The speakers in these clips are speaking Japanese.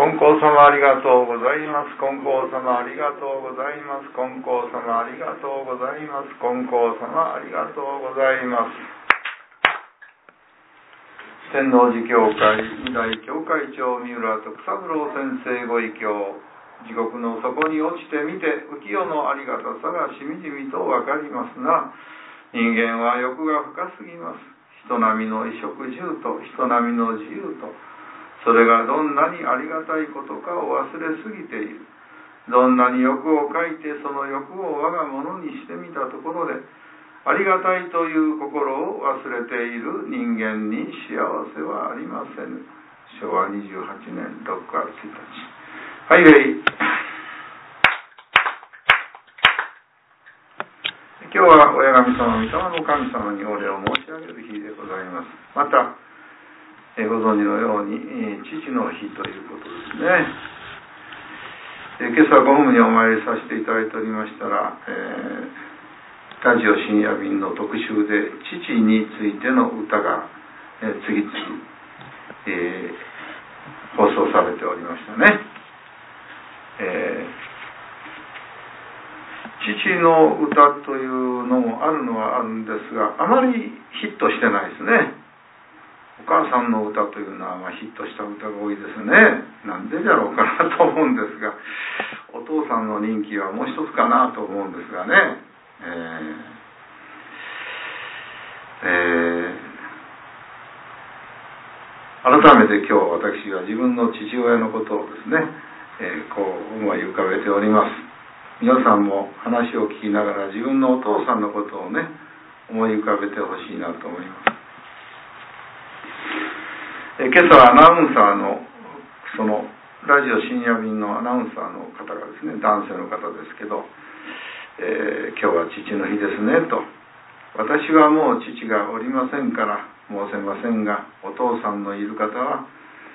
金光様ありがとうございます。金光様ありがとうございます。金光様ありがとうございます。金光様ありがとうございます。天王寺教会二代教会長三浦徳三郎先生ご異教、地獄の底に落ちてみて浮世のありがたさがしみじみとわかりますが、人間は欲が深すぎます。人並みの衣食住と人並みの自由と、それがどんなにありがたいことかを忘れすぎている。どんなに欲をかいてその欲を我が物にしてみたところで、ありがたいという心を忘れている人間に幸せはありません。昭和28年6月1日。はいはい。今日は親神様、御霊の神様にお礼を申し上げる日でございます。またご存知のように父の日ということですね。今朝ご務にお参りさせていただいておりましたら、ラジオ深夜便の特集で父についての歌が次々、放送されておりましたね。父の歌というのもあるのはあるんですが、あまりヒットしてないですね。お母さんの歌というのはヒットした歌が多いですね。なんでじゃろうかなと思うんですが、お父さんの人気はもう一つかなと思うんですがね。改めて今日私は自分の父親のことをですね、こう思い浮かべております。皆さんも話を聞きながら自分のお父さんのことをね、思い浮かべてほしいなと思います。今朝アナウンサーのそのラジオ深夜便のアナウンサーの方がですね、男性の方ですけど、今日は父の日ですねと、私はもう父がおりませんから申せませんが、お父さんのいる方は、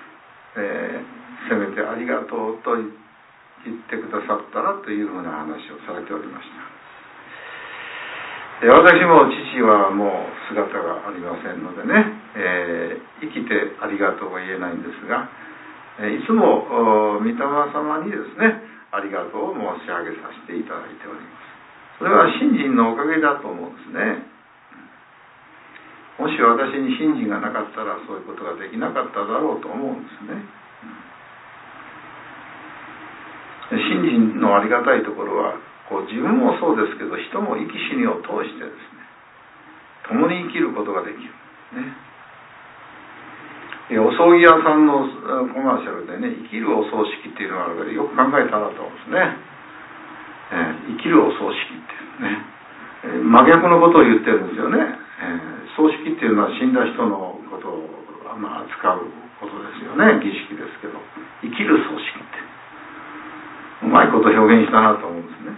せめてありがとうと言ってくださったらというふうな話をされておりました。私も父はもう姿がありませんのでね、生きてありがとうは言えないんですが、いつも御霊様にですね、ありがとうを申し上げさせていただいております。それは信心のおかげだと思うんですね。もし私に信心がなかったらそういうことができなかっただろうと思うんですね。信心のありがたいところは、こう自分もそうですけど、人も生き死にを通してですね、共に生きることができる、ね。お葬儀屋さんのコマーシャルでね、生きるお葬式っていうのがあるから、よく考えたなと思うんですね。生きるお葬式ってね、真逆のことを言ってるんですよね。葬式っていうのは死んだ人のことを扱うことですよね。儀式ですけど、生きる葬式ってうまいこと表現したなと思うんですね。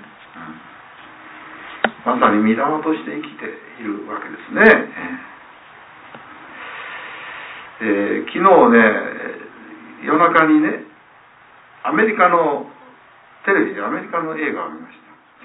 まさに御霊として生きているわけですね。昨日ね、夜中にね、アメリカのテレビでアメリカの映画を見ました。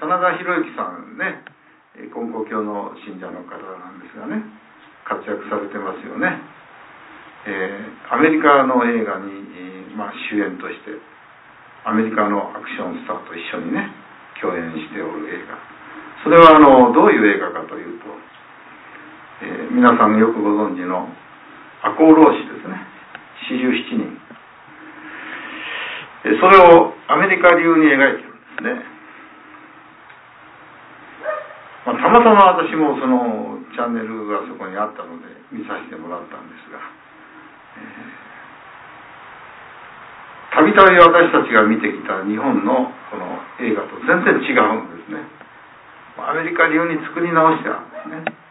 真田広之さんね、金光教の信者の方なんですがね、活躍されてますよね。アメリカの映画に、主演としてアメリカのアクションスターと一緒にね、共演しておる映画。それはどういう映画かというと、皆さんよくご存知の赤穂浪士ですね、47人。それをアメリカ流に描いてるんですね。たまたま私もそのチャンネルがそこにあったので見させてもらったんですが、たびたび私たちが見てきた日本のこの映画と全然違うんですね。アメリカ流に作り直してあるんですね。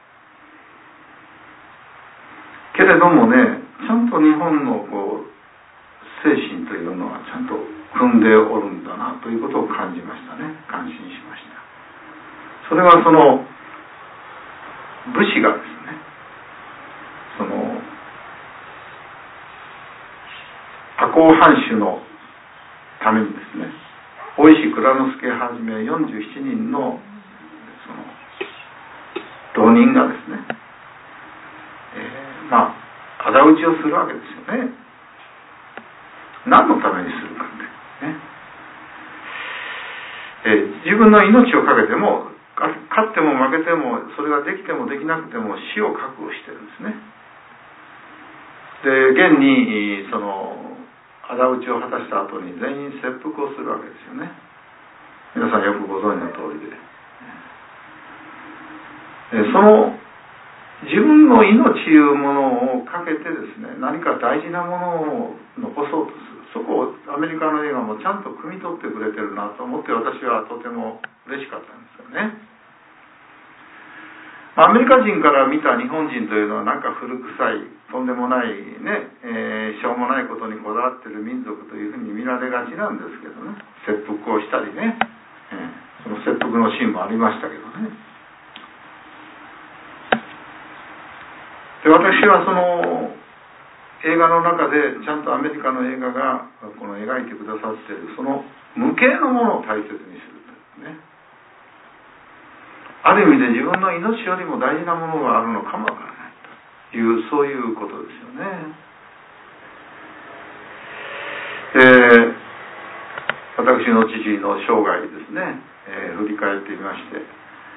けれどもね、ちゃんと日本の精神というのはちゃんと組んでおるんだなということを感じましたね。感心しました。それはその武士がですね、その赤穂藩主のためにですね、大石内蔵助はじめ47人のその同人がですね、仇討ちをするわけですよね。 何のためにするかってね。自分の命を懸けても、勝っても負けても、それができてもできなくても死を覚悟してるんですね。で、現にその仇討ちを果たした後に全員切腹をするわけですよね。皆さんよくご存知の通りで、その自分の命いうものをかけてですね、何か大事なものを残そうとする。そこをアメリカの映画もちゃんと汲み取ってくれてるなと思って、私はとても嬉しかったんですよね。アメリカ人から見た日本人というのはなんか古臭い、とんでもないね、しょうもないことにこだわってる民族というふうに見られがちなんですけどね、切腹をしたりね、その切腹のシーンもありましたけどね。で、私はその映画の中でちゃんとアメリカの映画がこの描いてくださっているその無形のものを大切にするというね、ある意味で自分の命よりも大事なものがあるのかもわからないという、そういうことですよね。私の父の生涯ですね、振り返ってみまして、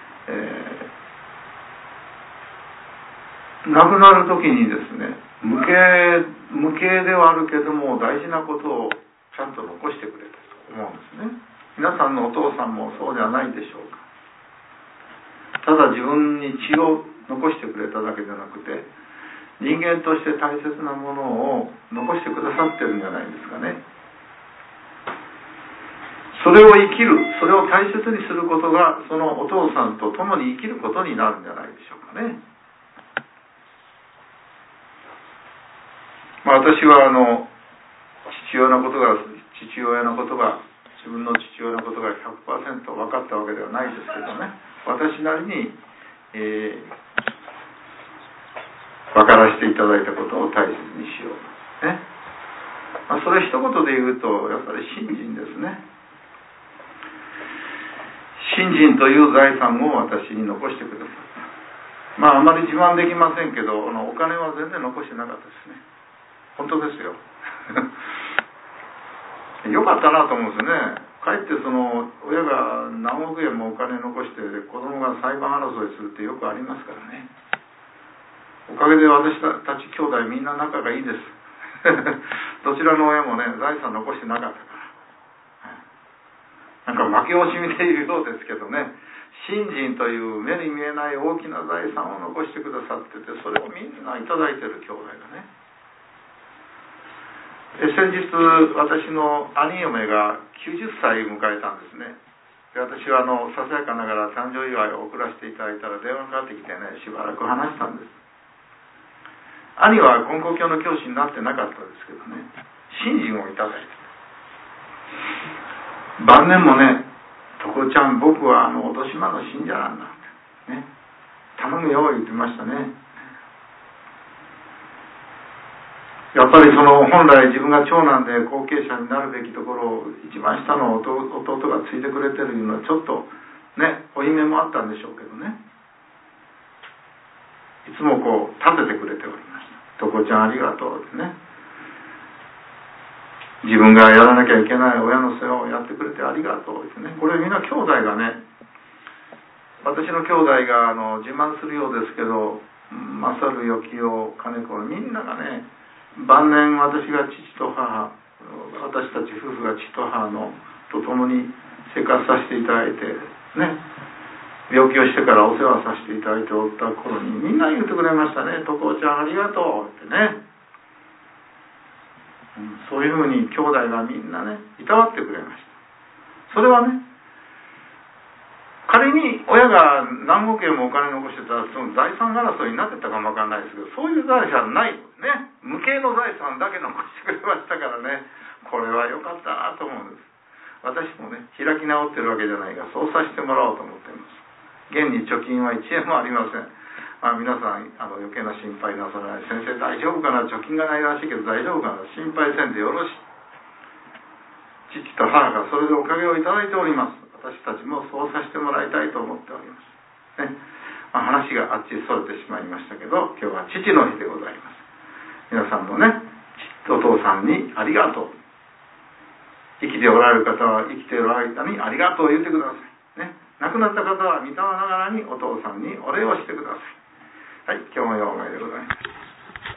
亡くなる時にですね、無形ではあるけども大事なことをちゃんと残してくれたと思うんですね。皆さんのお父さんもそうではないでしょうか。ただ自分に血を残してくれただけじゃなくて、人間として大切なものを残してくださってるんじゃないですかね。それを生きる、それを大切にすることが、そのお父さんと共に生きることになるんじゃないでしょうかね。私は父親のことが自分の父親のことが 100% 分かったわけではないですけどね、私なりに、分からせていただいたことを大切にしよう、ね。それ一言で言うと、やっぱり信心ですね。信心という財産を私に残してくださった。あまり自慢できませんけど、お金は全然残してなかったですね。本当ですよ。よかったなと思うんですね。かえってその親が何億円もお金残して子供が裁判争いするってよくありますからね。おかげで私たち兄弟みんな仲がいいです。どちらの親もね、財産残してなかったから。なんか負け惜しみでいるようですけどね、信心という目に見えない大きな財産を残してくださってて、それをみんないただいている兄弟がね。先日私の兄嫁が90歳迎えたんですね。で、私はささやかながら誕生祝いを送らせていただいたら電話がかかってきてね、しばらく話したんです。兄は根高教の教師になってなかったですけどね、信心をいただいて、晩年もね、床ちゃん僕は落とし間の信者なんだってね、頼むよ言ってましたね。やっぱり本来自分が長男で後継者になるべきところを一番下の弟がついてくれてるのはちょっとね、負い目もあったんでしょうけどね、いつも立ててくれておりました。床ちゃんありがとうってね、自分がやらなきゃいけない親の世話をやってくれてありがとうってね。これみんな兄弟がね、私の兄弟が自慢するようですけど、勝るよきよ金子みんながね、晩年私たち夫婦が父と母と共に生活させていただいてね、病気をしてからお世話させていただいておった頃にみんな言ってくれましたね。床ちゃんありがとうってね、そういうふうに兄弟がみんなねいたわってくれました。それはね、仮に親が何億円もお金残してたらその財産争いになってたかもわかんないですけど、そういう財産ないね、無形の財産だけ残してくれましたからね、これは良かったなと思うんです。私もね、開き直ってるわけじゃないが、そうさせてもらおうと思っています。現に貯金は1円もありません。皆さん余計な心配なさらない。先生大丈夫かな、貯金がないらしいけど大丈夫かな、心配せんでよろしい。父と母がそれでおかげをいただいております。私たちもそうさせてもらいたいと思っております、ね。話があっちそれてしまいましたけど、今日は父の日でございます。皆さんもね、お父さんにありがとう、 生きておられる方は生きている間にありがとうを言ってください、ね、亡くなった方は御霊ながらにお父さんにお礼をしてください。はい、今日もようお願いでございます。